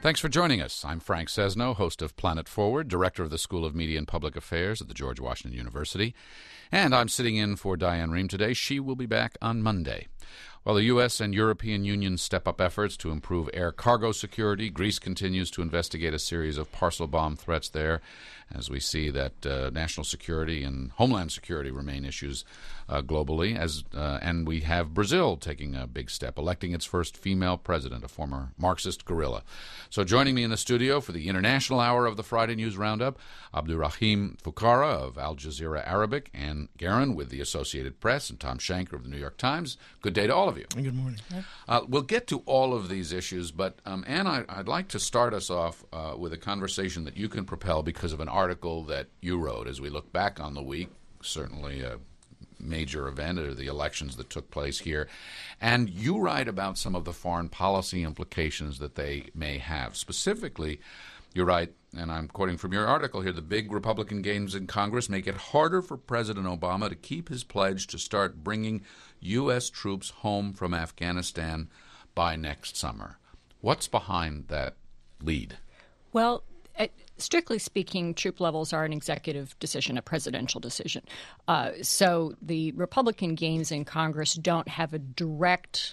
Thanks for joining us. I'm Frank Sesno, host of Planet Forward, director of the School of Media and Public Affairs at the George Washington University. And I'm sitting in for Diane Rehm today. She will be back on Monday. While the U.S. and European Union step up efforts to improve air cargo security, Greece continues to investigate a series of parcel bomb threats there, as we see that national security and homeland security remain issues globally. And we have Brazil taking a big step, electing its first female president, a former Marxist guerrilla. So joining me in the studio for the International Hour of the Friday News Roundup, Abdurrahim Fukara of Al Jazeera Arabic, Ann Guerin with the Associated Press, and Tom Shanker of the New York Times. Good day to all of you. Good morning. We'll get to all of these issues, but Ann, I'd like to start us off with a conversation that you can propel because of an article that you wrote as we look back on the week, certainly a major event, or the elections that took place here. And you write about some of the foreign policy implications that they may have. Specifically, you write, and I'm quoting from your article here, the big Republican gains in Congress make it harder for President Obama to keep his pledge to start bringing U.S. troops home from Afghanistan by next summer. What's behind that lead? Well, strictly speaking, troop levels are an executive decision, a presidential decision. So the Republican gains in Congress don't have a direct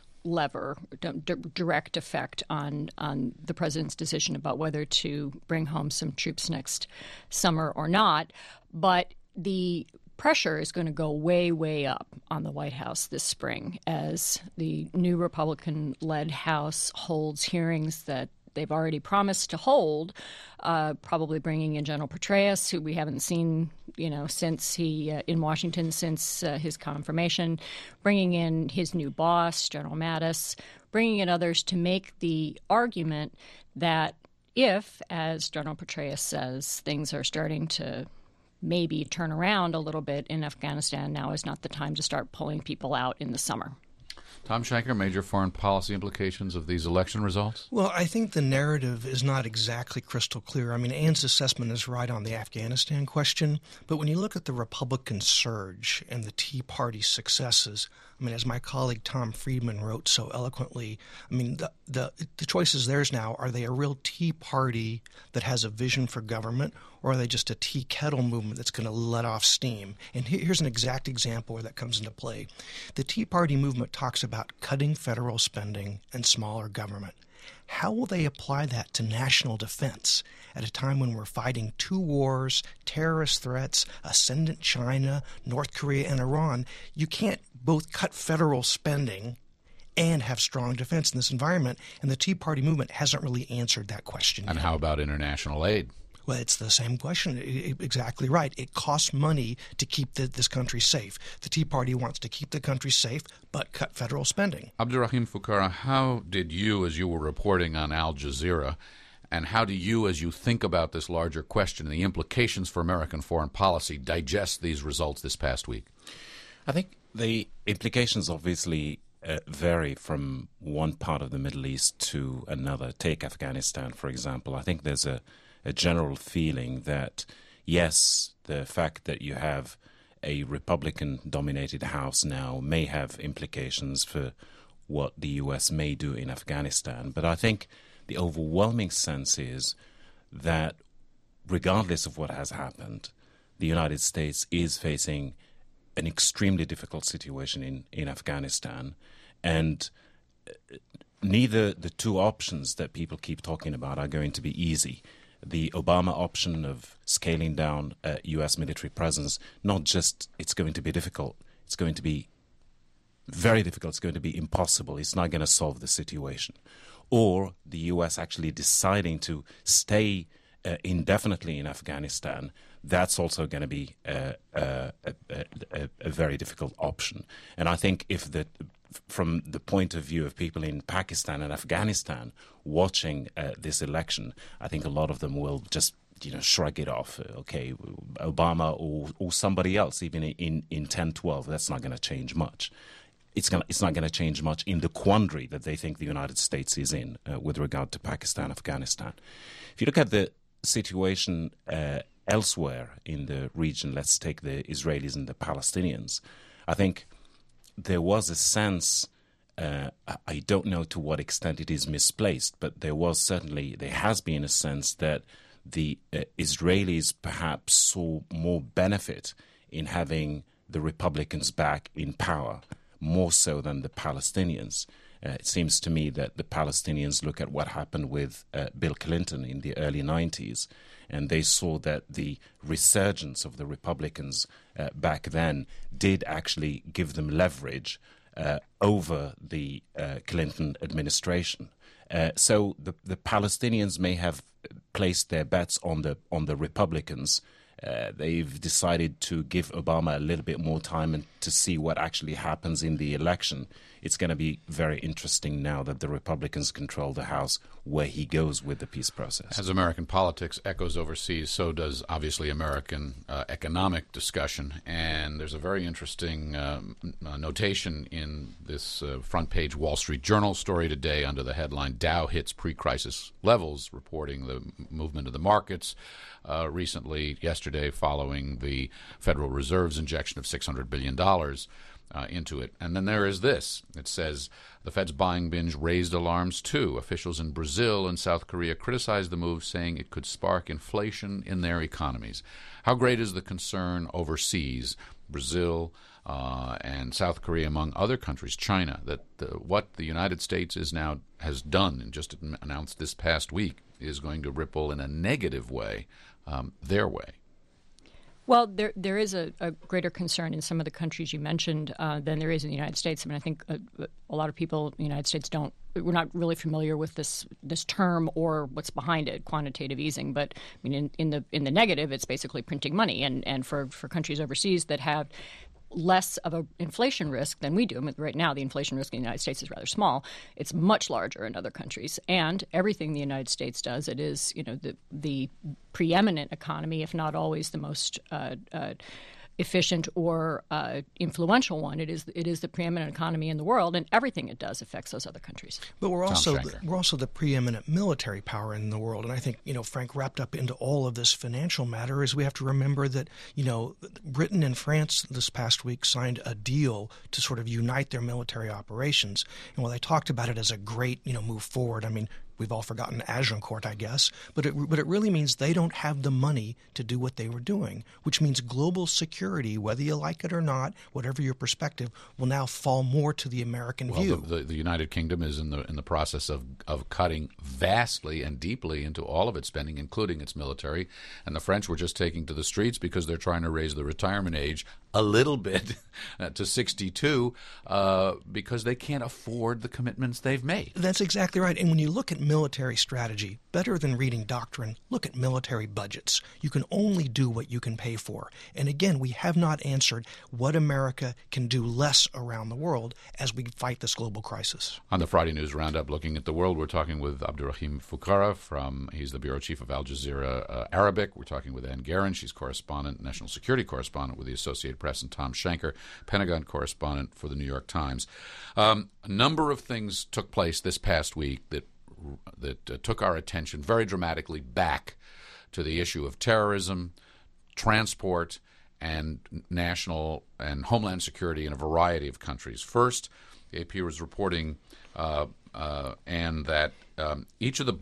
direct effect on the president's decision about whether to bring home some troops next summer or not. But the pressure is going to go way, way up on the White House this spring as the new Republican-led House holds hearings that they've already promised to hold, probably bringing in General Petraeus, who we haven't seen, since in Washington since his confirmation, bringing in his new boss, General Mattis, bringing in others to make the argument that if, as General Petraeus says, things are starting to maybe turn around a little bit in Afghanistan, now is not the time to start pulling people out in the summer. Tom Shanker, major foreign policy implications of these election results? Well, I think the narrative is not exactly crystal clear. I mean, Ann's assessment is right on the Afghanistan question, but when you look at the Republican surge and the Tea Party successes, I mean, as my colleague Tom Friedman wrote so eloquently, I mean, the choice is theirs now. Are they a real Tea Party that has a vision for government, or are they just a tea kettle movement that's going to let off steam? And here's an exact example where that comes into play. The Tea Party movement talks about cutting federal spending and smaller government. How will they apply that to national defense at a time when we're fighting two wars, terrorist threats, ascendant China, North Korea, and Iran? You can't both cut federal spending and have strong defense in this environment, and the Tea Party movement hasn't really answered that question And yet. how about international aid? Well, it's the same question. Exactly right. It costs money to keep this country safe. The Tea Party wants to keep the country safe, but cut federal spending. Abdurrahim Fukara, how did you, as you were reporting on Al Jazeera, and how do you, as you think about this larger question, the implications for American foreign policy, digest these results this past week? I think the implications obviously vary from one part of the Middle East to another. Take Afghanistan, for example. I think there's a general feeling that, yes, the fact that you have a Republican-dominated House now may have implications for what the U.S. may do in Afghanistan. But I think the overwhelming sense is that regardless of what has happened, the United States is facing an extremely difficult situation in Afghanistan. And neither the two options that people keep talking about are going to be easy. The Obama option of scaling down U.S. military presence, not just it's going to be difficult, it's going to be very difficult, it's going to be impossible, it's not going to solve the situation. Or the U.S. actually deciding to stay indefinitely in Afghanistan, that's also going to be a very difficult option. And I think from the point of view of people in Pakistan and Afghanistan watching this election, I think a lot of them will just shrug it off. Okay, Obama or somebody else, even in 10-12, that's not going to change much. It's not going to change much in the quandary that they think the United States is in with regard to Pakistan, Afghanistan. If you look at the situation elsewhere in the region, let's take the Israelis and the Palestinians, I think there was a sense I don't know to what extent it is misplaced, but there has been a sense that the Israelis perhaps saw more benefit in having the Republicans back in power, more so than the Palestinians. It seems to me that the Palestinians look at what happened with Bill Clinton in the early 90s, and they saw that the resurgence of the Republicans back then did actually give them leverage over the Clinton administration. So the Palestinians may have placed their bets on the Republicans. They've decided to give Obama a little bit more time and to see what actually happens in the election. It's going to be very interesting now that the Republicans control the House, where he goes with the peace process. As American politics echoes overseas, so does obviously American economic discussion. And there's a very interesting notation in this front page Wall Street Journal story today under the headline, Dow hits pre-crisis levels, reporting the movement of the markets recently, yesterday, following the Federal Reserve's injection of $600 billion into it. And then there is this. It says, the Fed's buying binge raised alarms too. Officials in Brazil and South Korea criticized the move, saying it could spark inflation in their economies. How great is the concern overseas, Brazil and South Korea, among other countries, China, that what the United States has done and just announced this past week is going to ripple in a negative way their way? Well, there is a greater concern in some of the countries you mentioned than there is in the United States. I mean, I think a lot of people in the United States we're not really familiar with this term or what's behind it, quantitative easing. But I mean, in the negative, it's basically printing money, and for countries overseas that have less of an inflation risk than we do. I mean, right now, the inflation risk in the United States is rather small. It's much larger in other countries. And everything the United States does, it is, the preeminent economy, if not always the most efficient or influential one. It is the preeminent economy in the world, and everything it does affects those other countries. But we're also the preeminent military power in the world, and I think Frank, wrapped up into all of this financial matter is we have to remember that Britain and France this past week signed a deal to sort of unite their military operations, and while they talked about it as a great move forward, I mean, we've all forgotten Agincourt, I guess, but it really means they don't have the money to do what they were doing, which means global security, whether you like it or not, whatever your perspective, will now fall more to the American view. The United Kingdom is in the process of cutting vastly and deeply into all of its spending, including its military, and the French were just taking to the streets because they're trying to raise the retirement age a little bit to 62 because they can't afford the commitments they've made. That's exactly right. And when you look at military strategy, better than reading doctrine, look at military budgets. You can only do what you can pay for. And again, we have not answered what America can do less around the world as we fight this global crisis. On the Friday News Roundup, looking at the world, we're talking with Abdurrahim Foukkara he's the bureau chief of Al Jazeera Arabic. We're talking with Ann Guerin. She's national security correspondent with the Associated Press, and Tom Schenker, Pentagon correspondent for the New York Times. A number of things took place this past week that took our attention very dramatically back to the issue of terrorism, transport, and national and homeland security in a variety of countries. First, the AP was reporting, and that each of the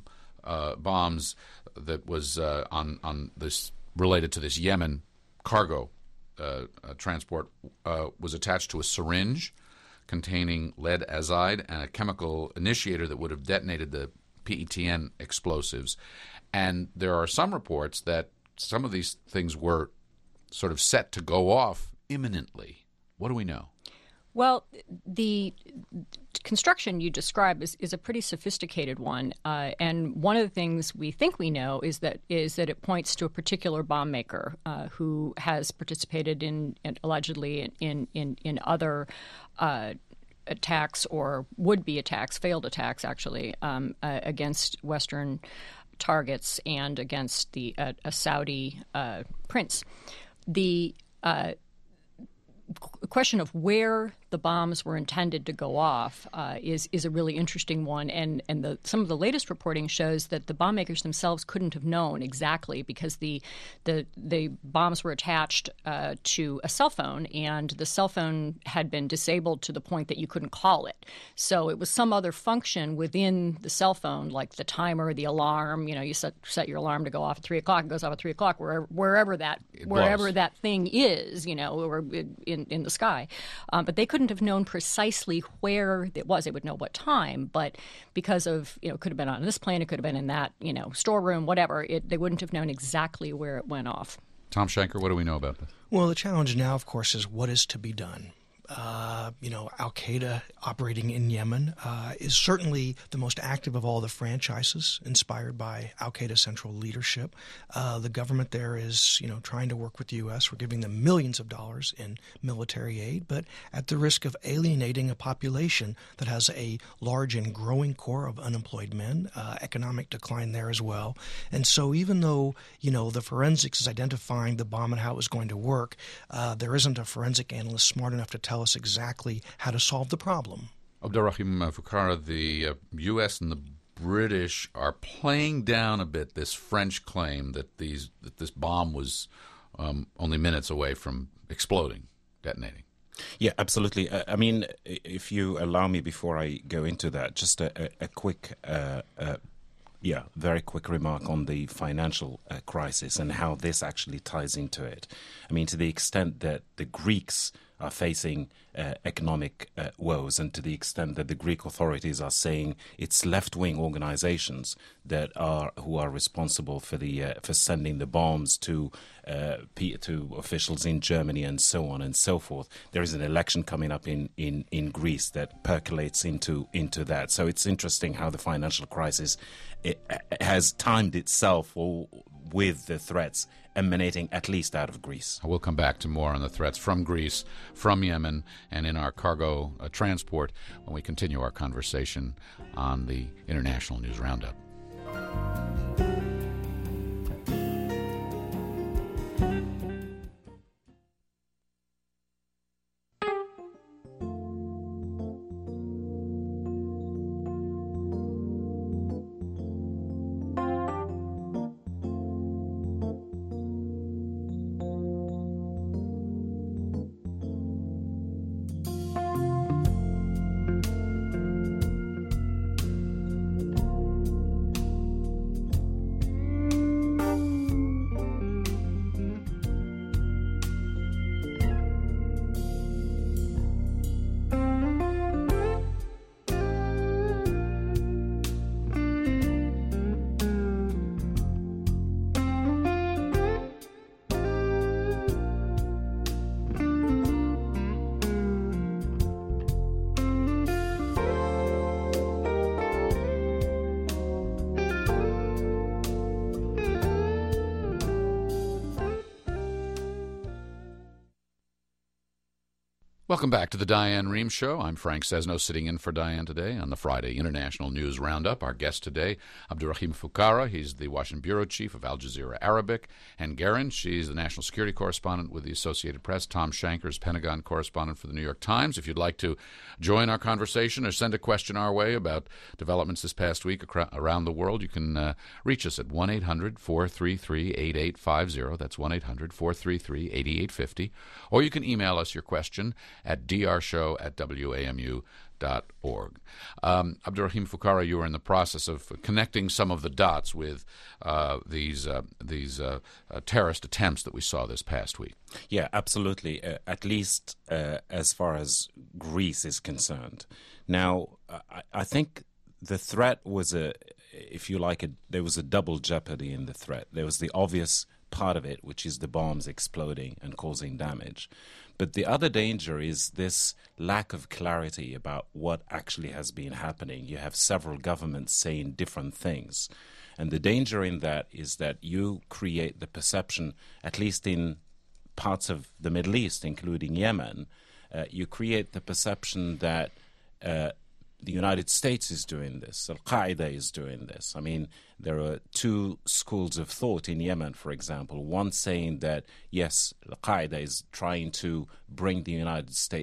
bombs that was on this related to this Yemen cargo transport was attached to a syringe containing lead azide and a chemical initiator that would have detonated the PETN explosives. And there are some reports that some of these things were sort of set to go off imminently. What do we know? Well, the construction you describe is a pretty sophisticated one, and one of the things we think we know is that it points to a particular bomb maker who has participated in allegedly in other attacks or would-be attacks, failed attacks actually, against Western targets and against a Saudi prince. The question of where the bombs were intended to go off is a really interesting one. And some of the latest reporting shows that the bomb makers themselves couldn't have known exactly, because the bombs were attached to a cell phone, and the cell phone had been disabled to the point that you couldn't call it. So it was some other function within the cell phone, like the timer, the alarm. You set your alarm to go off at 3 o'clock. It goes off at 3 o'clock wherever that thing is, or in the sky. But they couldn't have known precisely where it was. They would know what time, but because of, it could have been on this plane, it could have been in that, storeroom, whatever, they wouldn't have known exactly where it went off. Tom Shanker, what do we know about this? Well, the challenge now, of course, is what is to be done. Al-Qaeda operating in Yemen is certainly the most active of all the franchises inspired by Al-Qaeda central leadership. The government there is, trying to work with the U.S. We're giving them millions of dollars in military aid, but at the risk of alienating a population that has a large and growing core of unemployed men, economic decline there as well. And so even though, the forensics is identifying the bomb and how it was going to work, there isn't a forensic analyst smart enough to tell us exactly how to solve the problem. Abdurrahim Fuqara, the U.S. and the British are playing down a bit this French claim that this bomb was only minutes away from exploding, detonating. Yeah, absolutely. I mean, if you allow me, before I go into that, just a quick very quick remark on the financial crisis and how this actually ties into it. I mean, to the extent that the Greeks are facing economic woes, and to the extent that the Greek authorities are saying it's left-wing organizations who are responsible for sending the bombs to officials in Germany and so on and so forth. There is an election coming up in Greece that percolates into that. So it's interesting how the financial crisis has timed itself with the threats emanating at least out of Greece. We'll come back to more on the threats from Greece, from Yemen, and in our cargo transport when we continue our conversation on the International News Roundup. Welcome back to the Diane Rehm Show. I'm Frank Sesno, sitting in for Diane today on the Friday International News Roundup. Our guest today, Abdurrahim Fuqara. He's the Washington bureau chief of Al Jazeera Arabic. And Garen, she's the national security correspondent with the Associated Press. Tom Shanker's Pentagon correspondent for the New York Times. If you'd like to join our conversation or send a question our way about developments this past week around the world, you can reach us at 1-800-433-8850. That's 1-800-433-8850. Or you can email us your question at drshow@wamu.org. Abdurrahim Fuqara, you were in the process of connecting some of the dots with these terrorist attempts that we saw this past week. Yeah, absolutely. At least as far as Greece is concerned. Now, I think the threat was there was a double jeopardy in the threat. There was the obvious part of it, which is the bombs exploding and causing damage. But the other danger is this lack of clarity about what actually has been happening. You have several governments saying different things. And the danger in that is that you create the perception, at least in parts of the Middle East, including Yemen, you create the perception that the United States is doing this, Al-Qaeda is doing this. I mean, there are two schools of thought in Yemen, for example. One saying that, yes, Al-Qaeda is trying to bring the United States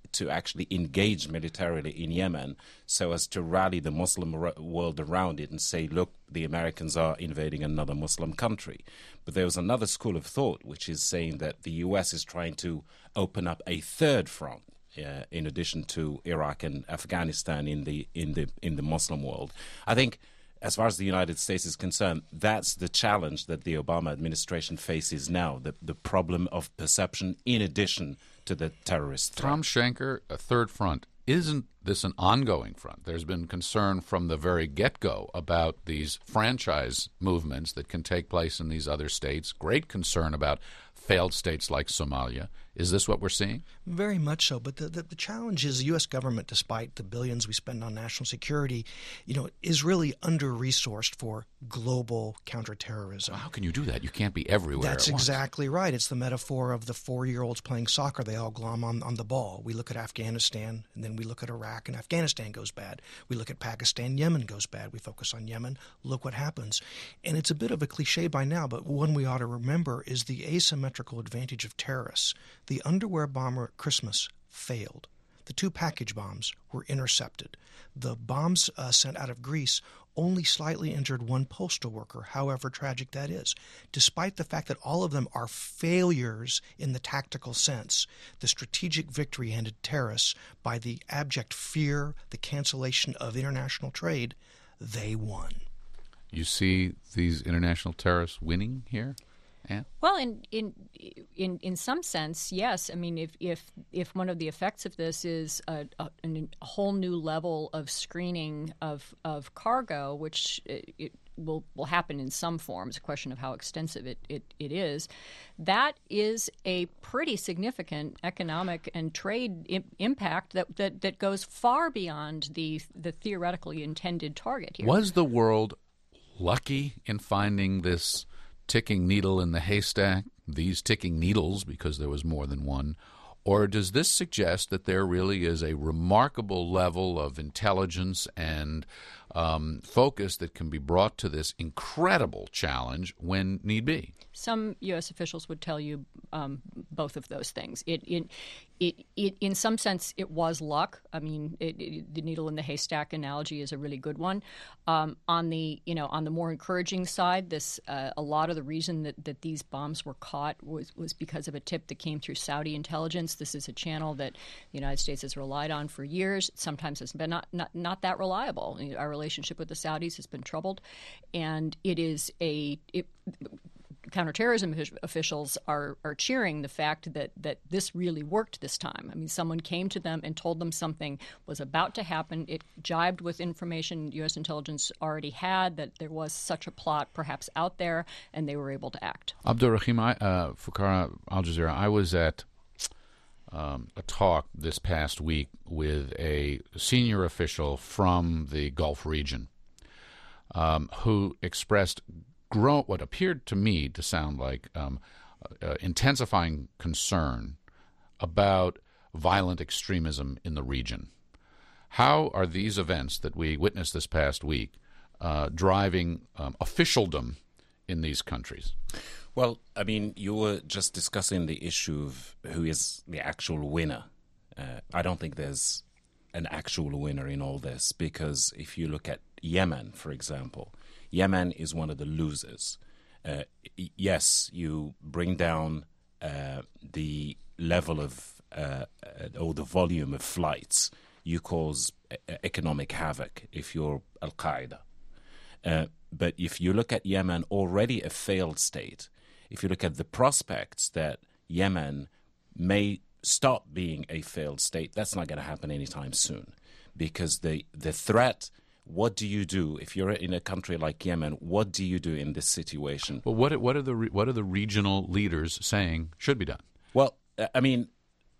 to actually engage militarily in Yemen so as to rally the Muslim world around it and say, look, the Americans are invading another Muslim country. But there was another school of thought which is saying that the U.S. is trying to open up a third front in addition to Iraq and Afghanistan in the Muslim world. I think, as far as the United States is concerned, that's the challenge that the Obama administration faces now, the problem of perception in addition to the terrorist threat. Tom Schenker, a third front. Isn't this an ongoing front? There's been concern from the very get-go about these franchise movements that can take place in these other states, great concern about failed states like Somalia. Is this what we're seeing? Very much so. But the challenge is the U.S. government, despite the billions we spend on national security, is really under-resourced for global counterterrorism. Well, how can you do that? You can't be everywhere. That's exactly right. It's the metaphor of the 4-year-olds playing soccer. They all glom on the ball. We look at Afghanistan, and then we look at Iraq, and Afghanistan goes bad. We look at Pakistan, Yemen goes bad. We focus on Yemen. Look what happens. And it's a bit of a cliche by now, but one we ought to remember is the asymmetrical advantage of terrorists. The underwear bomber at Christmas failed. The 2 package bombs were intercepted. The bombs sent out of Greece only slightly injured 1 postal worker, however tragic that is. Despite the fact that all of them are failures in the tactical sense, the strategic victory handed terrorists by the abject fear, the cancellation of international trade, they won. You see these international terrorists winning here? Yeah. Well, in some sense, yes. I mean, if one of the effects of this is a whole new level of screening of cargo, which it will happen in some form, it's a question of how extensive it is, that is a pretty significant economic and trade impact that goes far beyond the theoretically intended target here. Was the world lucky in finding this ticking needle in the haystack, these ticking needles, because there was more than one? Or does this suggest that there really is a remarkable level of intelligence and focus that can be brought to this incredible challenge when need be? Some U.S. officials would tell you both of those things. In some sense, it was luck. I mean, the needle in the haystack analogy is a really good one. On the more encouraging side, a lot of the reason that these bombs were caught was because of a tip that came through Saudi intelligence. This is a channel that the United States has relied on for years. Sometimes it's been not that reliable. Our relationship with the Saudis has been troubled, and counterterrorism officials are cheering the fact that this really worked this time. I mean, someone came to them and told them something was about to happen. It jibed with information U.S. intelligence already had, that there was such a plot perhaps out there, and they were able to act. Abdurrahim Fuqara, Al Jazeera, I was at a talk this past week with a senior official from the Gulf region who expressed what appeared to me to sound like intensifying concern about violent extremism in the region. How are these events that we witnessed this past week driving officialdom in these countries? Well, I mean, you were just discussing the issue of who is the actual winner. I don't think there's an actual winner in all this, because if you look at Yemen, for example, Yemen is one of the losers. Yes, you bring down the level of or the volume of flights. You cause economic havoc if you're Al-Qaeda. But if you look at Yemen, already a failed state, if you look at the prospects that Yemen may stop being a failed state, that's not going to happen anytime soon, because the threat. What do you do if you're in a country like Yemen? What do you do in this situation? Well, what are the regional leaders saying should be done? Well, I mean,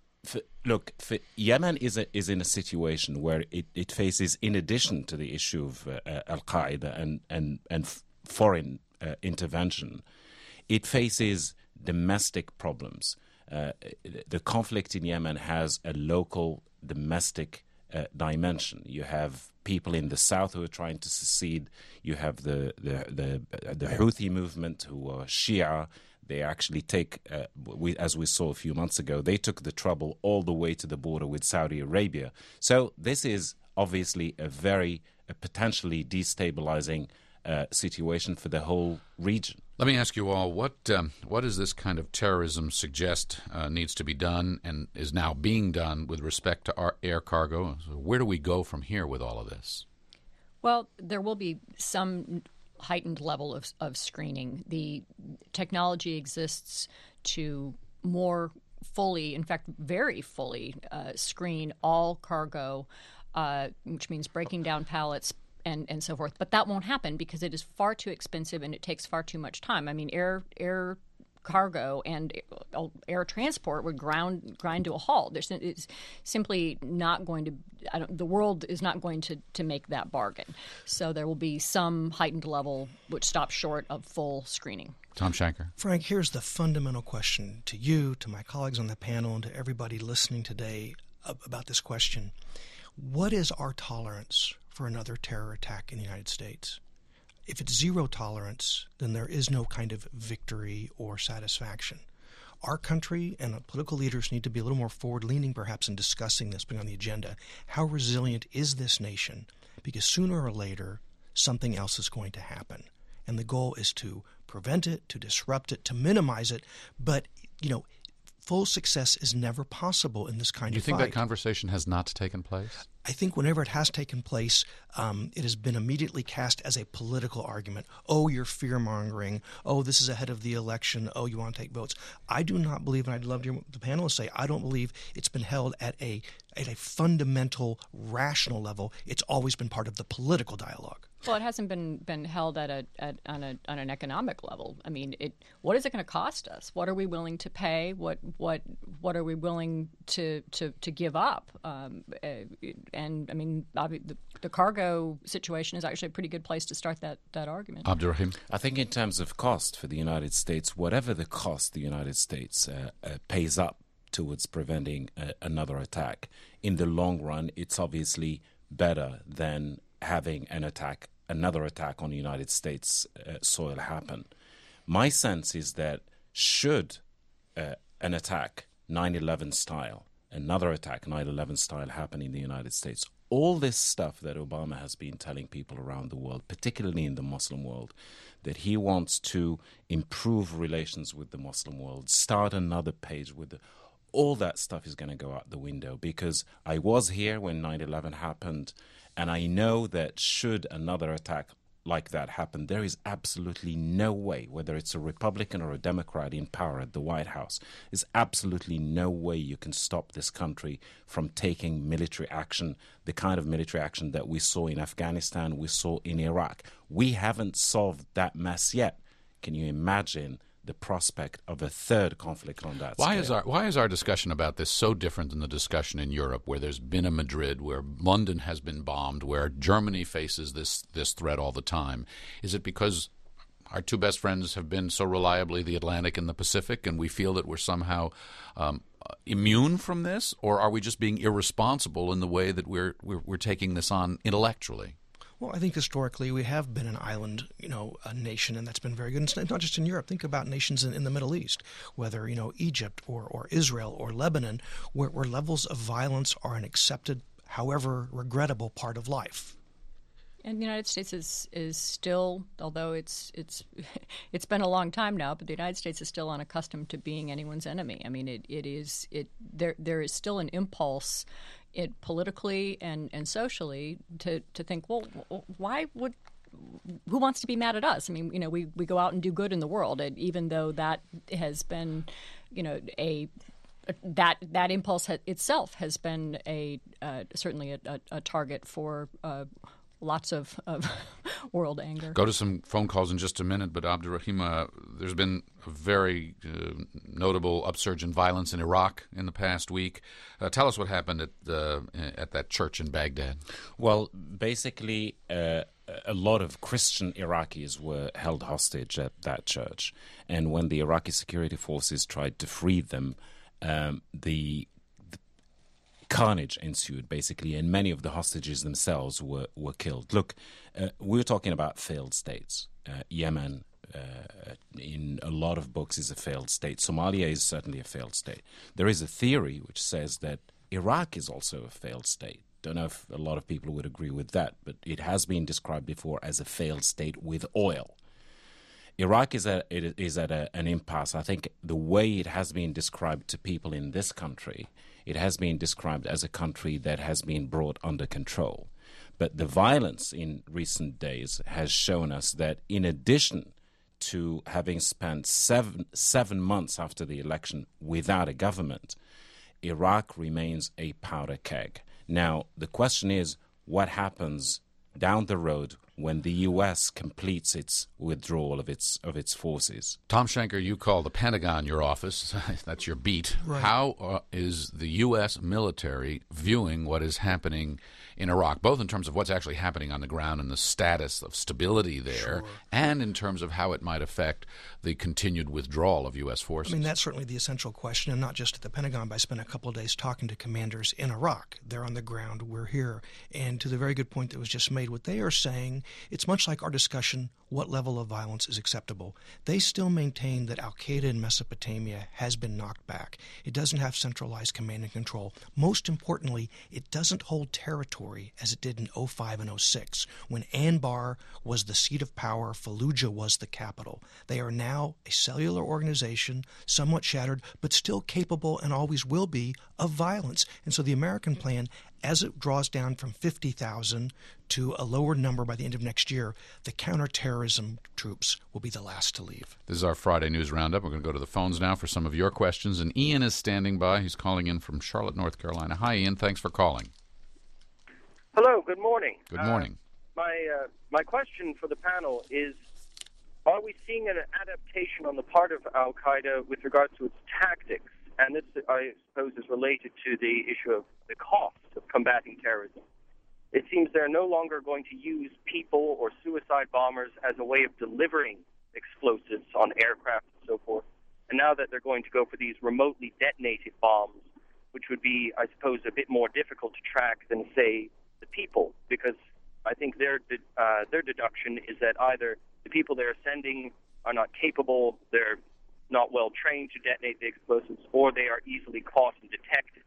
Yemen is in a situation where it faces, in addition to the issue of Al-Qaeda and foreign intervention, it faces domestic problems. The conflict in Yemen has a local domestic dimension. You have people in the south who are trying to secede. You have the Houthi movement, who are Shia. They actually take, as we saw a few months ago, they took the trouble all the way to the border with Saudi Arabia. So this is obviously a potentially destabilizing situation for the whole region. Let me ask you all, what does this kind of terrorism suggest needs to be done and is now being done with respect to our air cargo? So where do we go from here with all of this? Well, there will be some heightened level of screening. The technology exists to more fully, in fact, very fully screen all cargo, which means breaking down pallets and so forth. But that won't happen because it is far too expensive and it takes far too much time. I mean, air cargo and air transport would grind to a halt. It's simply not going to. The world is not going to make that bargain. So there will be some heightened level which stops short of full screening. Tom Shanker. Frank, here's the fundamental question to you, to my colleagues on the panel, and to everybody listening today about this question. What is our tolerance for another terror attack in the United States? If it's zero tolerance, then there is no kind of victory or satisfaction. Our country and political leaders need to be a little more forward-leaning, perhaps, in discussing this, being on the agenda. How resilient is this nation? Because sooner or later, something else is going to happen. And the goal is to prevent it, to disrupt it, to minimize it. But, full success is never possible in this kind of fight. Do you think that conversation has not taken place? I think whenever it has taken place, it has been immediately cast as a political argument. Oh, you're fear-mongering. Oh, this is ahead of the election. Oh, you want to take votes. I do not believe, and I'd love to hear what the panelists say, I don't believe it's been held at a fundamental, rational level. It's always been part of the political dialogue. Well, it hasn't been held on an economic level. I mean, what is it going to cost us? What are we willing to pay? What are we willing to give up? And I mean, the cargo situation is actually a pretty good place to start that argument. Abdurrahim? I think in terms of cost for the United States, whatever the cost the United States pays up towards preventing another attack, in the long run, it's obviously better than having another attack on the United States soil happen. My sense is that should an attack, 9/11 style, another attack, 9/11 style, happen in the United States, all this stuff that Obama has been telling people around the world, particularly in the Muslim world, that he wants to improve relations with the Muslim world, start another page with all that stuff is going to go out the window, because I was here when 9/11 happened, and I know that should another attack like that happen, there is absolutely no way, whether it's a Republican or a Democrat in power at the White House, there's absolutely no way you can stop this country from taking military action, the kind of military action that we saw in Afghanistan, we saw in Iraq. We haven't solved that mess yet. Can you imagine the prospect of a third conflict on that scale? Why is our discussion about this so different than the discussion in Europe, where there's been a Madrid, where London has been bombed, where Germany faces this threat all the time? Is it because our two best friends have been so reliably the Atlantic and the Pacific, and we feel that we're somehow immune from this, or are we just being irresponsible in the way that we're taking this on intellectually? Well, I think historically we have been an island, a nation, and that's been very good. And it's not just in Europe. Think about nations in the Middle East, whether, Egypt or Israel or Lebanon, where levels of violence are an accepted, however regrettable, part of life. And the United States is still, although it's been a long time now, but the United States is still unaccustomed to being anyone's enemy. I mean, there is still an impulse, politically and socially, to think, well, who wants to be mad at us? I mean, we go out and do good in the world, and even though that has been, that impulse itself has been certainly a target for lots of world anger. Go to some phone calls in just a minute, but Abdurrahim, there's been a very notable upsurge in violence in Iraq in the past week. Tell us what happened at that church in Baghdad. Well, basically, a lot of Christian Iraqis were held hostage at that church, and when the Iraqi security forces tried to free them, the carnage ensued, basically, and many of the hostages themselves were killed. Look, we're talking about failed states. Yemen, in a lot of books is a failed state. Somalia is certainly a failed state. There is a theory which says that Iraq is also a failed state. Don't know if a lot of people would agree with that, but it has been described before as a failed state with oil. Iraq is at an impasse. I think the way it has been described to people in this country, it has been described as a country that has been brought under control. But the violence in recent days has shown us that in addition to having spent seven months after the election without a government, Iraq remains a powder keg. Now, the question is, what happens down the road when the U.S. completes its withdrawal of its forces? Tom Schenker, you call the Pentagon your office. That's your beat. Right. How is the U.S. military viewing what is happening in Iraq, both in terms of what's actually happening on the ground and the status of stability there, and in terms of how it might affect the continued withdrawal of U.S. forces? I mean, that's certainly the essential question, and not just at the Pentagon, but I spent a couple of days talking to commanders in Iraq. They're on the ground, we're here. And to the very good point that was just made, what they are saying, it's much like our discussion, what level of violence is acceptable. They still maintain that al-Qaeda in Mesopotamia has been knocked back. It doesn't have centralized command and control. Most importantly, it doesn't hold territory as it did in 05 and 06, when Anbar was the seat of power, Fallujah was the capital. They are now a cellular organization, somewhat shattered, but still capable and always will be of violence. And so the American plan, as it draws down from 50,000 to a lower number by the end of next year, the counterterrorism troops will be the last to leave. This is our Friday News Roundup. We're going to go to the phones now for some of your questions. And Ian is standing by. He's calling in from Charlotte, North Carolina. Hi, Ian. Thanks for calling. Hello. Good morning. Good morning. My question for the panel is, are we seeing an adaptation on the part of al-Qaeda with regard to its tactics? And this, I suppose, is related to the issue of the cost of combating terrorism. It seems they're no longer going to use people or suicide bombers as a way of delivering explosives on aircraft and so forth. And now that they're going to go for these remotely detonated bombs, which would be, I suppose, a bit more difficult to track than, say, the people, because I think their deduction is that either the people they're sending are not capable, they're not well trained to detonate the explosives, or they are easily caught and detected.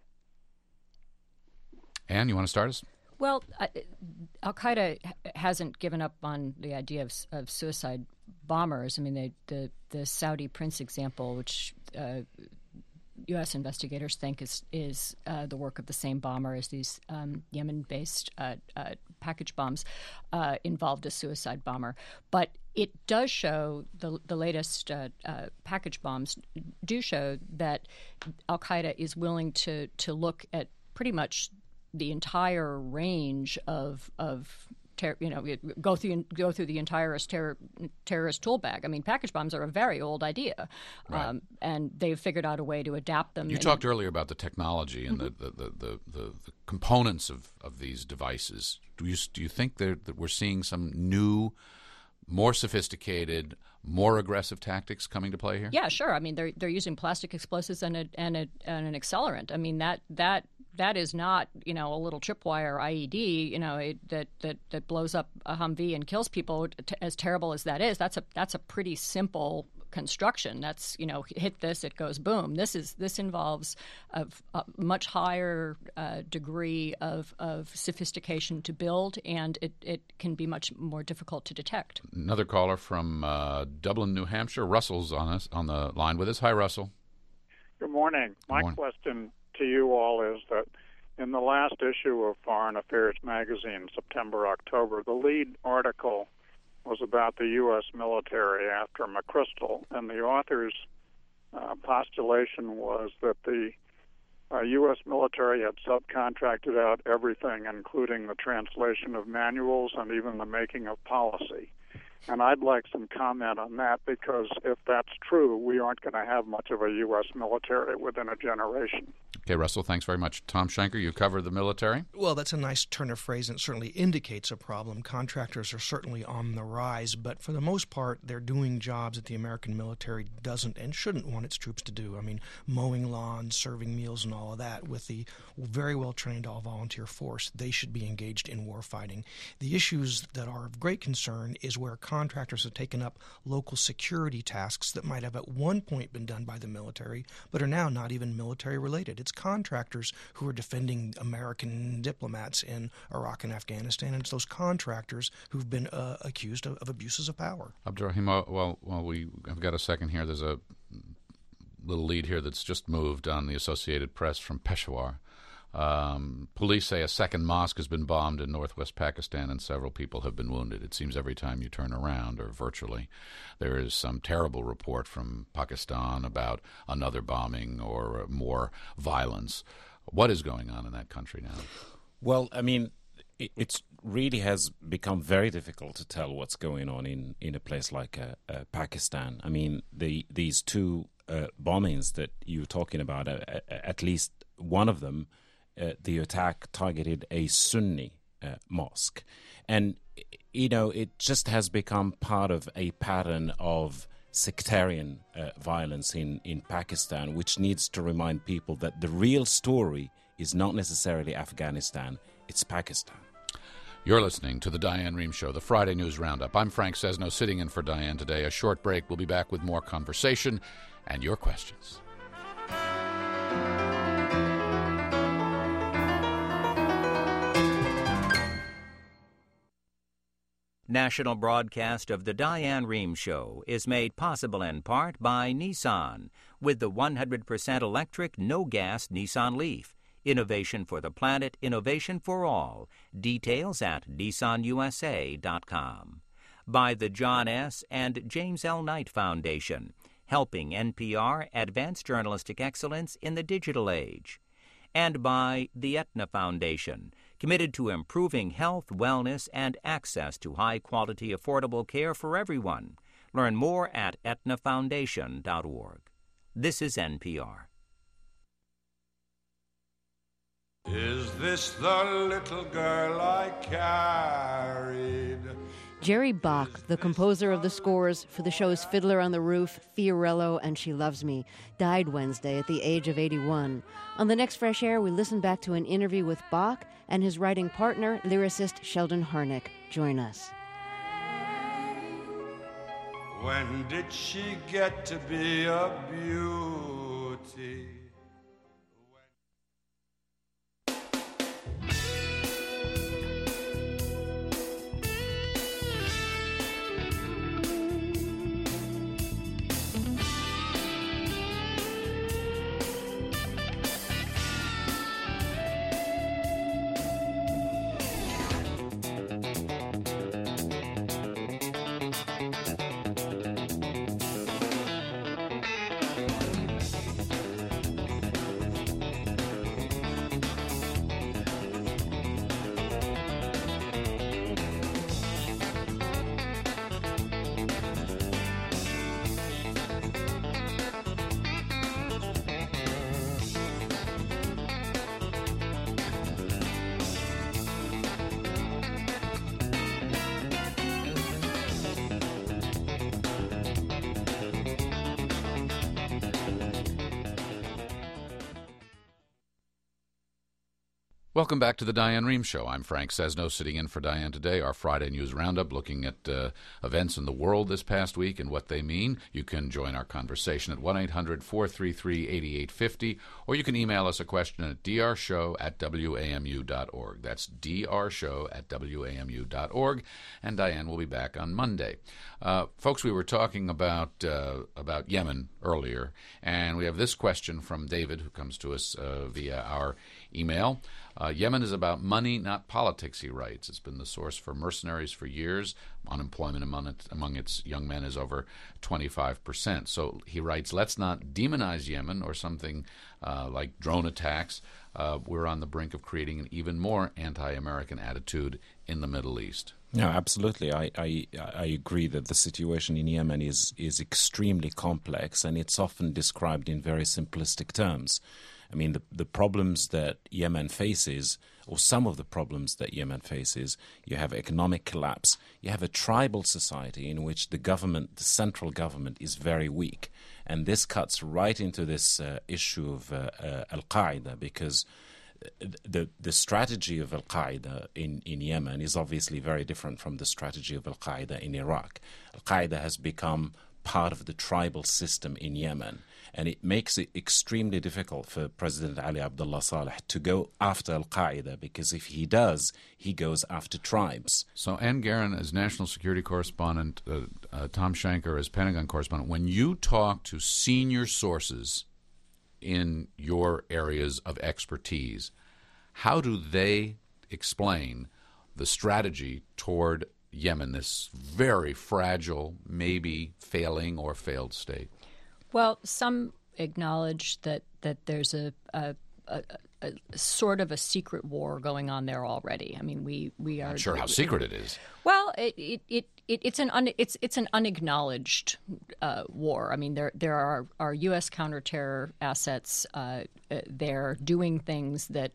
Anne, you want to start us? Well, al-Qaeda hasn't given up on the idea of suicide bombers. I mean, the Saudi prince example, which U.S. investigators think is the work of the same bomber as these Yemen-based package bombs, involved a suicide bomber. But it does show, the latest package bombs do show that al-Qaeda is willing to look at pretty much the entire range of go through the entire terrorist tool bag. I mean, package bombs are a very old idea, right. And they've figured out a way to adapt them. You talked earlier about the technology and the components of these devices. Do you think that we're seeing some new, more sophisticated, more aggressive tactics coming to play here? Yeah, sure. I mean, they're using plastic explosives and an accelerant. I mean, that is not, a little tripwire IED, that blows up a Humvee and kills people. As terrible as that is, that's a pretty simple construction. That's, hit this, it goes boom. This involves a much higher degree of sophistication to build, and it can be much more difficult to detect. Another caller from Dublin, New Hampshire. Russell's on the line with us. Hi, Russell. Good morning. My question to you all is that in the last issue of Foreign Affairs magazine, September, October, the lead article was about the U.S. military after McChrystal, and the author's postulation was that the U.S. military had subcontracted out everything, including the translation of manuals and even the making of policy. And I'd like some comment on that, because if that's true, we aren't going to have much of a U.S. military within a generation. Okay, Russell, thanks very much. Tom Schenker, you cover the military? Well, that's a nice turn of phrase, and it certainly indicates a problem. Contractors are certainly on the rise, but for the most part, they're doing jobs that the American military doesn't and shouldn't want its troops to do. I mean, mowing lawns, serving meals, and all of that. With the very well-trained all-volunteer force, they should be engaged in warfighting. The issues that are of great concern is where contractors have taken up local security tasks that might have at one point been done by the military, but are now not even military-related. It's contractors who are defending American diplomats in Iraq and Afghanistan, and it's those contractors who've been accused of abuses of power. Abdurrahim, I've got a second here. There's a little lead here that's just moved on the Associated Press from Peshawar. Police say a second mosque has been bombed in northwest Pakistan and several people have been wounded. It seems every time you turn around, or virtually, there is some terrible report from Pakistan about another bombing or more violence. What is going on in that country now? Well, I mean, it really has become very difficult to tell what's going on in a place like Pakistan. I mean, these two bombings that you're talking about, at least one of them, the attack targeted a Sunni mosque. And, it just has become part of a pattern of sectarian violence in Pakistan, which needs to remind people that the real story is not necessarily Afghanistan, it's Pakistan. You're listening to the Diane Rehm Show, the Friday News Roundup. I'm Frank Sesno, sitting in for Diane today. A short break. We'll be back with more conversation and your questions. National broadcast of the Diane Rehm Show is made possible in part by Nissan with the 100% electric, no-gas Nissan Leaf. Innovation for the planet, innovation for all. Details at nissanusa.com. By the John S. and James L. Knight Foundation, helping NPR advance journalistic excellence in the digital age. And by the Aetna Foundation, committed to improving health, wellness, and access to high-quality, affordable care for everyone. Learn more at aetnafoundation.org. This is NPR. Is this the little girl I carried? Jerry Bach, the composer of the scores for the shows Fiddler on the Roof, Fiorello, and She Loves Me, died Wednesday at the age of 81. On the next Fresh Air, we listen back to an interview with Bach and his writing partner, lyricist Sheldon Harnick. Join us. When did she get to be a beauty? Welcome back to the Diane Rehm Show. I'm Frank Sesno, sitting in for Diane today. Our Friday News Roundup, looking at events in the world this past week and what they mean. You can join our conversation at 1-800-433-8850, or you can email us a question at drshow@wamu.org. That's drshow@wamu.org, and Diane will be back on Monday. Folks, we were talking about Yemen earlier, and we have this question from David, who comes to us via our email. Yemen is about money, not politics, he writes. It's been the source for mercenaries for years. Unemployment among its young men is over 25%. So he writes, let's not demonize Yemen or something like drone attacks. We're on the brink of creating an even more anti-American attitude in the Middle East. No, absolutely. I agree that the situation in Yemen is extremely complex, and it's often described in very simplistic terms. I mean, the problems that Yemen faces, or some of the problems that Yemen faces, you have economic collapse, you have a tribal society in which the government, the central government, is very weak. And this cuts right into this issue of Al-Qaeda, because the strategy of Al-Qaeda in Yemen is obviously very different from the strategy of Al-Qaeda in Iraq. Al-Qaeda has become part of the tribal system in Yemen, and it makes it extremely difficult for President Ali Abdullah Saleh to go after Al-Qaeda, because if he does, he goes after tribes. So Ann Guerin as National Security Correspondent, Tom Shanker as Pentagon Correspondent, when you talk to senior sources in your areas of expertise, how do they explain the strategy toward Yemen, this very fragile, maybe failing or failed state? Well, some acknowledge that there's a sort of a secret war going on there already. I mean, we are not sure how secret it is. Well, it's an unacknowledged war. I mean, there are U.S. counterterror assets there doing things that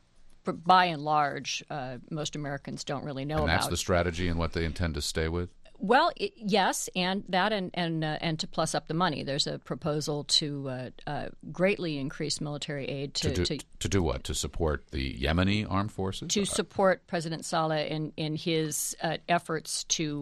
by and large most Americans don't really know about. And that's the strategy and what they intend to stay with? Well, yes, and that and to plus up the money. There's a proposal to greatly increase military aid to do what? To support the Yemeni armed forces? To support President Saleh in his efforts to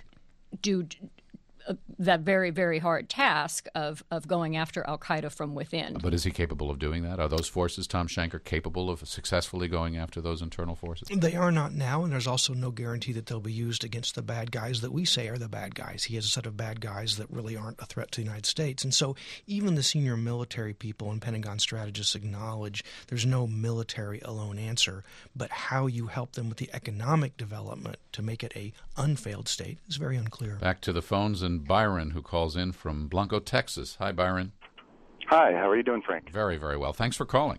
do that very, very hard task of going after al-Qaeda from within. But is he capable of doing that? Are those forces, Tom Shanker, capable of successfully going after those internal forces? They are not now, and there's also no guarantee that they'll be used against the bad guys that we say are the bad guys. He has a set of bad guys that really aren't a threat to the United States. And so even the senior military people and Pentagon strategists acknowledge there's no military alone answer, but how you help them with the economic development to make it a unfailed state is very unclear. Back to the phones, and Byron, who calls in from Blanco, Texas. Hi, Byron. Hi, how are you doing, Frank? Very, very well. Thanks for calling.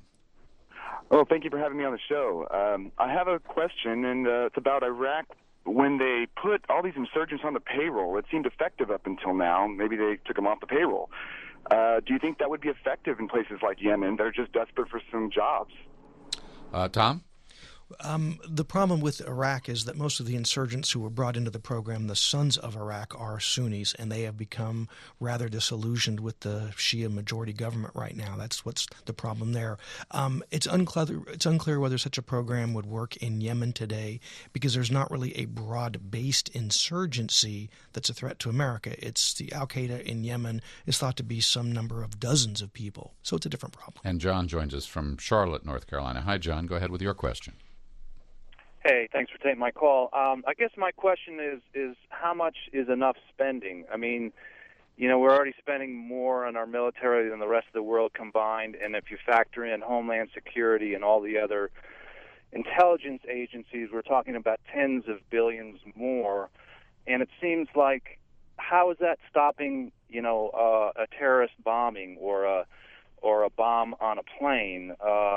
Oh, thank you for having me on the show. I have a question, and it's about Iraq. When they put all these insurgents on the payroll, it seemed effective up until now. Maybe they took them off the payroll. Do you think that would be effective in places like Yemen? They're just desperate for some jobs. Tom? The problem with Iraq is that most of the insurgents who were brought into the program, the sons of Iraq, are Sunnis, and they have become rather disillusioned with the Shia majority government right now. That's what's the problem there. It's unclear whether such a program would work in Yemen today, because there's not really a broad-based insurgency that's a threat to America. It's the al-Qaeda in Yemen is thought to be some number of dozens of people, so it's a different problem. And John joins us from Charlotte, North Carolina. Hi, John. Go ahead with your question. Hey, thanks for taking my call. I guess my question is how much is enough spending? I mean, you know, we're already spending more on our military than the rest of the world combined, and if you factor in Homeland Security and all the other intelligence agencies, we're talking about tens of billions more. And it seems like, how is that stopping, you know, a terrorist bombing or a bomb on a plane?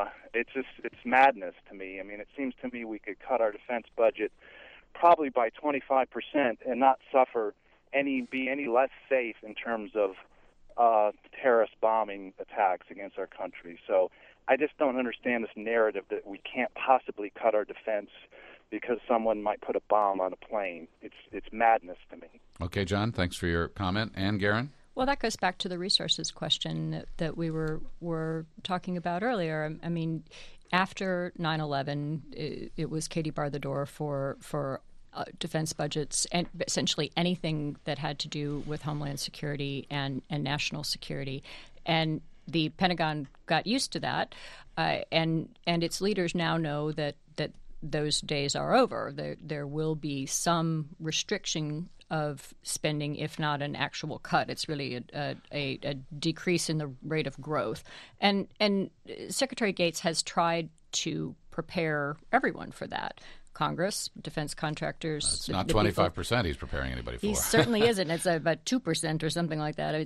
It's madness to me. I mean, it seems to me we could cut our defense budget probably by 25% and not suffer be any less safe in terms of terrorist bombing attacks against our country. So I just don't understand this narrative that we can't possibly cut our defense because someone might put a bomb on a plane. It's madness to me. Okay, John, thanks for your comment. Ann Guerin? Well, that goes back to the resources question that we were talking about earlier. I mean, after 9/11, it was Katie barred the door for defense budgets and essentially anything that had to do with Homeland Security and national security. And the Pentagon got used to that, and its leaders now know that those days are over. There will be some restriction of spending, if not an actual cut. It's really a decrease in the rate of growth. And Secretary Gates has tried to prepare everyone for that. Congress, defense contractors. It's not 25% he's preparing anybody for. He certainly isn't. It's about 2% or something like that.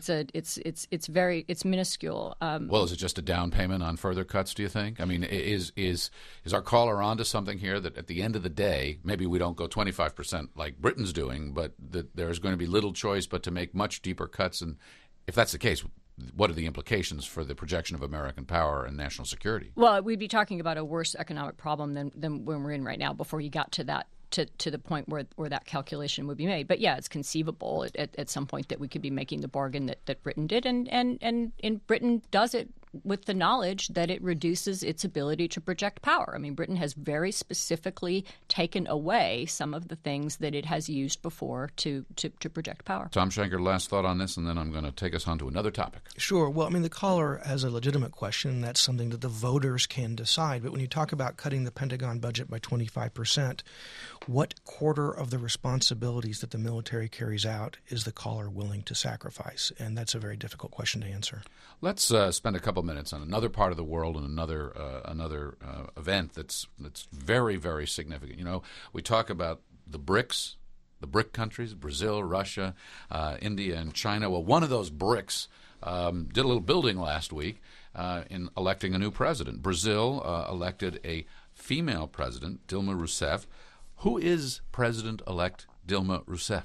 It's minuscule. Well, is it just a down payment on further cuts, do you think? I mean, is our caller onto something here that at the end of the day, maybe we don't go 25% like Britain's doing, but that there's going to be little choice but to make much deeper cuts if that's the case, what are the implications for the projection of American power and national security? Well, we'd be talking about a worse economic problem than when we're in right now before you got to that to the point where that calculation would be made. But yeah, it's conceivable at some point that we could be making the bargain that Britain did, and Britain does it with the knowledge that it reduces its ability to project power. I mean, Britain has very specifically taken away some of the things that it has used before to project power. Tom Schenker, last thought on this, and then I'm going to take us on to another topic. Sure. Well, I mean, the caller has a legitimate question, and that's something that the voters can decide. But when you talk about cutting the Pentagon budget by 25%, what quarter of the responsibilities that the military carries out is the caller willing to sacrifice? And that's a very difficult question to answer. Let's spend a couple minutes on another part of the world and another event that's very, very significant. You know, we talk about the BRICS, the BRIC countries, Brazil, Russia, India, and China. Well, one of those BRICS did a little building last week in electing a new president. Brazil elected a female president, Dilma Rousseff. Who is President-elect Dilma Rousseff?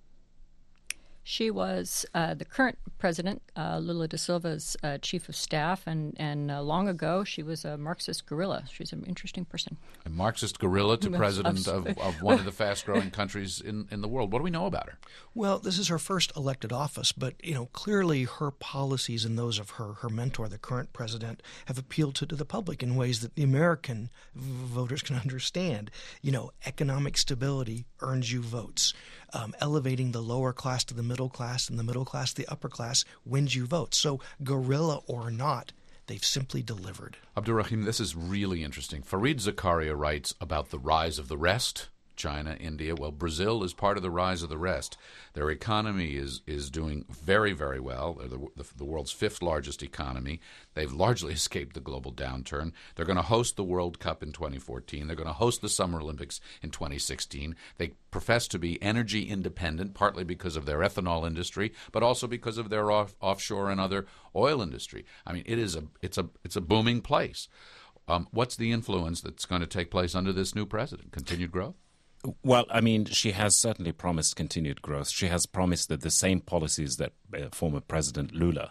She was the current president, Lula da Silva's chief of staff, and long ago she was a Marxist guerrilla. She's an interesting person. A Marxist guerrilla to president of one of the fast-growing countries in the world. What do we know about her? Well, this is her first elected office, but clearly her policies and those of her mentor, the current president, have appealed to the public in ways that the American voters can understand. Economic stability earns you votes. Elevating the lower class to the middle class and the middle class to the upper class wins you votes. So guerrilla or not, they've simply delivered. Abdurrahim, this is really interesting. Fareed Zakaria writes about the rise of the rest. China, India. Well, Brazil is part of the rise of the rest. Their economy is doing very, very well. They're the world's fifth largest economy. They've largely escaped the global downturn. They're going to host the World Cup in 2014. They're going to host the Summer Olympics in 2016. They profess to be energy independent, partly because of their ethanol industry, but also because of their offshore and other oil industry. I mean, it's a booming place. What's the influence that's going to take place under this new president? Continued growth? Well, I mean, she has certainly promised continued growth. She has promised that the same policies that former President Lula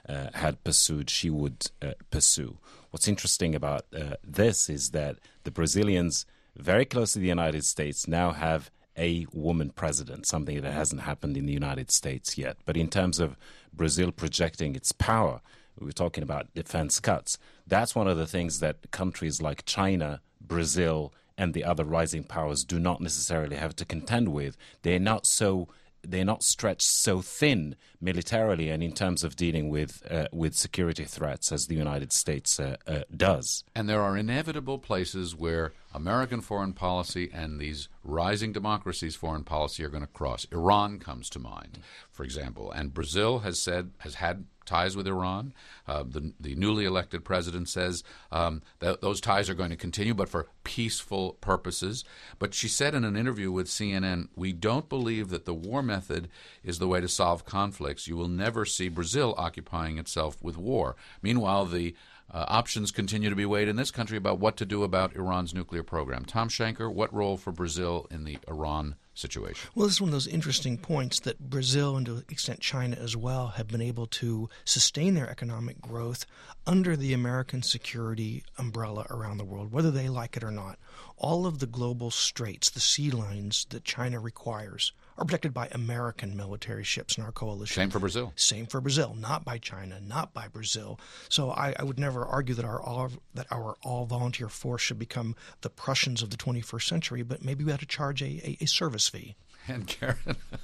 had pursued, she would pursue. What's interesting about this is that the Brazilians, very close to the United States, now have a woman president, something that hasn't happened in the United States yet. But in terms of Brazil projecting its power, we were talking about defense cuts. That's one of the things that countries like China, Brazil, and the other rising powers do not necessarily have to contend with. They're not stretched so thin militarily and in terms of dealing with security threats as the United States does. And there are inevitable places where American foreign policy and these rising democracies' foreign policy are going to cross. Iran comes to mind, for example, and Brazil has had ties with Iran. The newly elected president says that those ties are going to continue, but for peaceful purposes. But she said in an interview with CNN, "We don't believe that the war method is the way to solve conflicts. You will never see Brazil occupying itself with war." Meanwhile, the options continue to be weighed in this country about what to do about Iran's nuclear program. Tom Schenker, what role for Brazil in the Iran situation? Well, this is one of those interesting points that Brazil, and to an extent China as well, have been able to sustain their economic growth under the American security umbrella around the world, whether they like it or not. All of the global straits, the sea lines that China requires, are protected by American military ships in our coalition. Same for Brazil. Same for Brazil, not by China, not by Brazil. So I would never argue that our all-volunteer force should become the Prussians of the 21st century, but maybe we ought to charge a service fee. And Karen,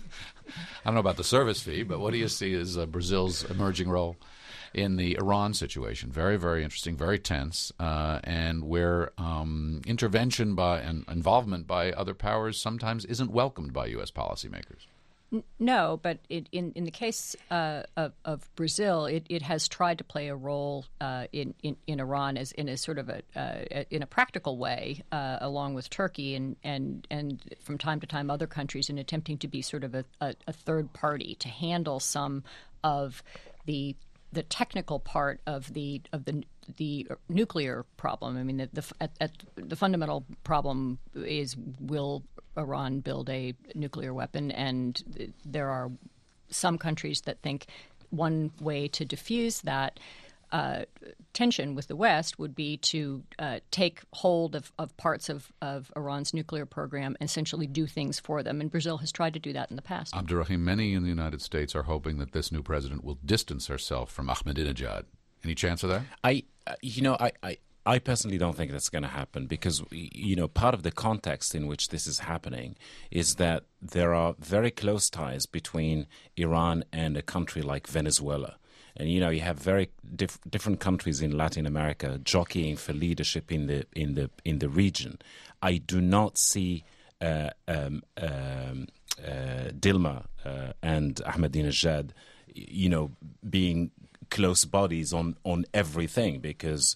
I don't know about the service fee, but what do you see as Brazil's emerging role in the Iran situation? Very, very interesting, very tense, and where intervention by and involvement by other powers sometimes isn't welcomed by U.S. policymakers. No, but in the case of Brazil, it has tried to play a role in Iran as in a sort of in a practical way, along with Turkey and from time to time other countries, in attempting to be sort of a third party to handle some of the technical part of the nuclear problem. I mean, the fundamental problem is, will Iran build a nuclear weapon? And there are some countries that think one way to diffuse that tension with the West would be to take hold of parts of Iran's nuclear program and essentially do things for them. And Brazil has tried to do that in the past. Abdurrahim, many in the United States are hoping that this new president will distance herself from Ahmadinejad. Any chance of that? I personally don't think that's going to happen because, part of the context in which this is happening is that there are very close ties between Iran and a country like Venezuela. And, you have very different countries in Latin America jockeying for leadership in the region. I do not see Dilma and Ahmadinejad, being close buddies on everything because,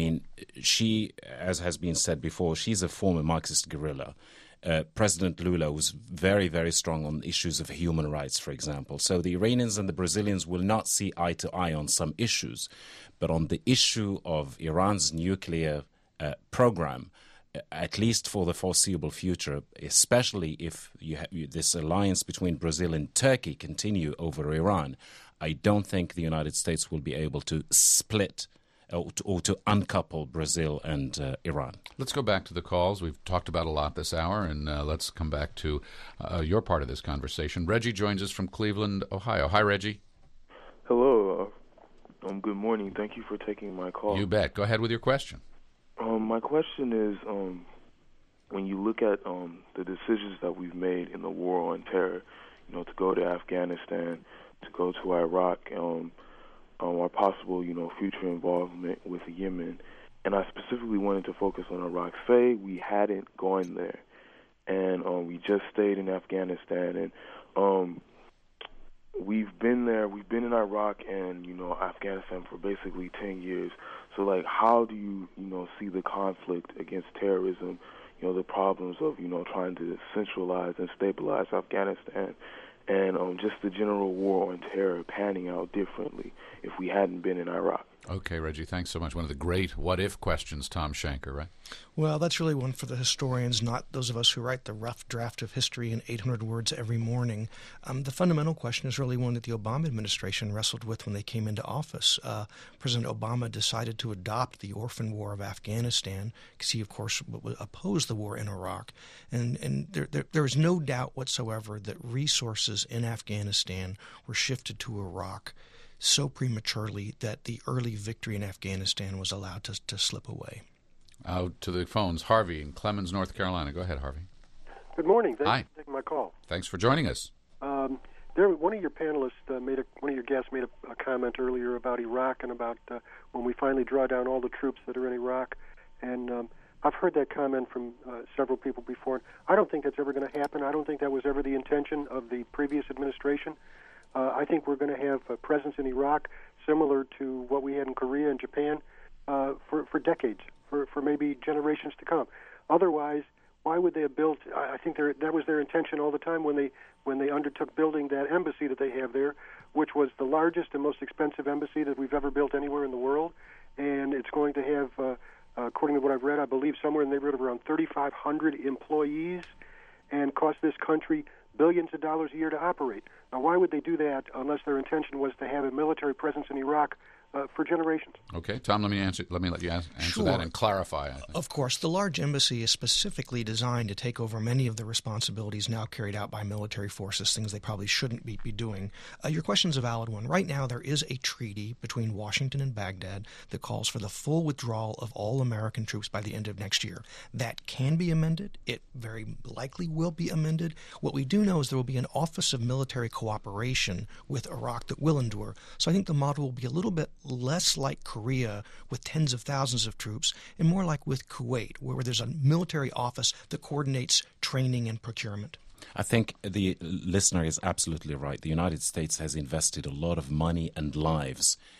she, as has been said before, she's a former Marxist guerrilla. President Lula was very, very strong on issues of human rights, for example. So the Iranians and the Brazilians will not see eye to eye on some issues. But on the issue of Iran's nuclear program, at least for the foreseeable future, especially if this alliance between Brazil and Turkey continue over Iran, I don't think the United States will be able to split or to uncouple Brazil and Iran. Let's go back to the calls. We've talked about a lot this hour, and let's come back to your part of this conversation. Reggie joins us from Cleveland, Ohio. Hi, Reggie. Hello. Good morning. Thank you for taking my call. You bet. Go ahead with your question. My question is, when you look at the decisions that we've made in the war on terror, to go to Afghanistan, to go to Iraq, our possible, future involvement with Yemen. And I specifically wanted to focus on Iraq. Say we hadn't gone there, and we just stayed in Afghanistan, and we've been there. We've been in Iraq and, Afghanistan for basically 10 years. So, how do you, see the conflict against terrorism, the problems of, trying to centralize and stabilize Afghanistan, and just the general war on terror panning out differently if we hadn't been in Iraq? Okay, Reggie, thanks so much. One of the great what-if questions, Tom Shanker, right? Well, that's really one for the historians, not those of us who write the rough draft of history in 800 words every morning. The fundamental question is really one that the Obama administration wrestled with when they came into office. President Obama decided to adopt the orphan war of Afghanistan because he, of course, opposed the war in Iraq. And there is no doubt whatsoever that resources in Afghanistan were shifted to Iraq so prematurely that the early victory in Afghanistan was allowed to slip away. Out to the phones. Harvey in Clemens, North Carolina. Go ahead, Harvey. Good morning. Thanks Hi. for taking my call. Thanks for joining us. One of your panelists one of your guests made a comment earlier about Iraq and about when we finally draw down all the troops that are in Iraq. And I've heard that comment from several people before. I don't think that's ever going to happen. I don't think that was ever the intention of the previous administration. I think we're going to have a presence in Iraq similar to what we had in Korea and Japan for decades, for maybe generations to come. Otherwise, why would they have built? I think that was their intention all the time when they undertook building that embassy that they have there, which was the largest and most expensive embassy that we've ever built anywhere in the world. And it's going to have, according to what I've read, I believe somewhere in the neighborhood of around 3,500 employees, and cost this country billions of dollars a year to operate. Now, why would they do that unless their intention was to have a military presence in Iraq for generations? Okay, Tom, let me let you answer Sure. that and clarify. Of course, the large embassy is specifically designed to take over many of the responsibilities now carried out by military forces, things they probably shouldn't be doing. Your question's a valid one. Right now, there is a treaty between Washington and Baghdad that calls for the full withdrawal of all American troops by the end of next year. That can be amended. It very likely will be amended. What we do know is there will be an Office of Military Cooperation with Iraq that will endure. So I think the model will be a little bit less like Korea with tens of thousands of troops and more like with Kuwait, where there's a military office that coordinates training and procurement. I think the listener is absolutely right. The United States has invested a lot of money and lives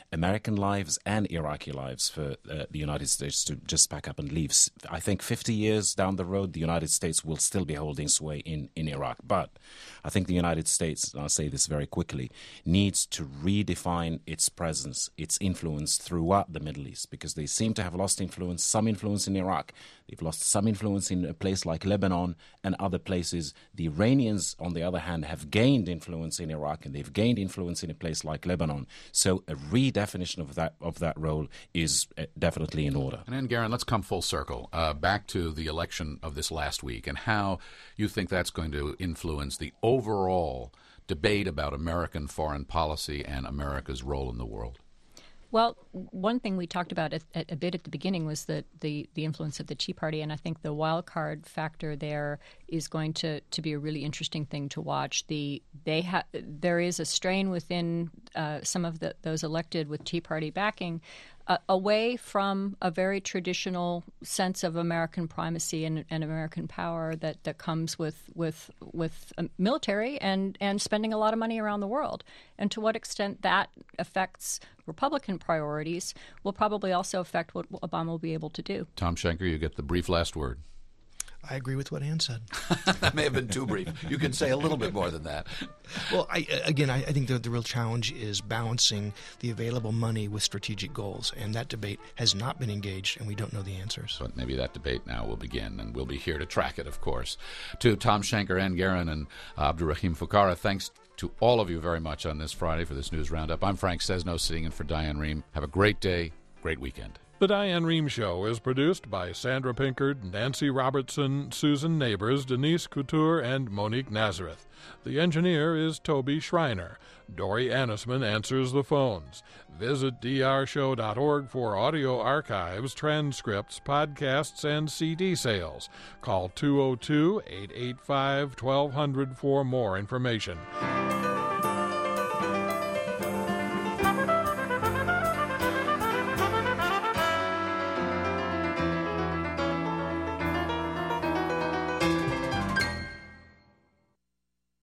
American lives and Iraqi lives for the United States to just pack up and leave. I think 50 years down the road, the United States will still be holding sway in Iraq. But I think the United States, and I'll say this very quickly, needs to redefine its presence, its influence throughout the Middle East, because they seem to have lost some influence in Iraq. They've lost some influence in a place like Lebanon and other places. The Iranians, on the other hand, have gained influence in Iraq, and they've gained influence in a place like Lebanon. So a redefinition of that role is definitely in order. And then, Garen, let's come full circle back to the election of this last week and how you think that's going to influence the overall debate about American foreign policy and America's role in the world. Well, one thing we talked about a bit at the beginning was the influence of the Tea Party, and I think the wild card factor there is going to be a really interesting thing to watch. There is a strain within some of those elected with Tea Party backing away from a very traditional sense of American primacy and American power that comes with military and spending a lot of money around the world. And to what extent that affects Republican priorities will probably also affect what Obama will be able to do. Tom Schenker, you get the brief last word. I agree with what Ann said. That may have been too brief. You can say a little bit more than that. Well, I think the real challenge is balancing the available money with strategic goals, and that debate has not been engaged, and we don't know the answers. But maybe that debate now will begin, and we'll be here to track it, of course. To Tom Schenker, Ann Garen, and Abdurrahim Fuqara, thanks to all of you very much on this Friday for this News Roundup. I'm Frank Sesno, sitting in for Diane Rehm. Have a great day, great weekend. The Diane Rehm Show is produced by Sandra Pinkard, Nancy Robertson, Susan Neighbors, Denise Couture, and Monique Nazareth. The engineer is Toby Schreiner. Dory Annisman answers the phones. Visit drshow.org for audio archives, transcripts, podcasts, and CD sales. Call 202-885-1200 for more information.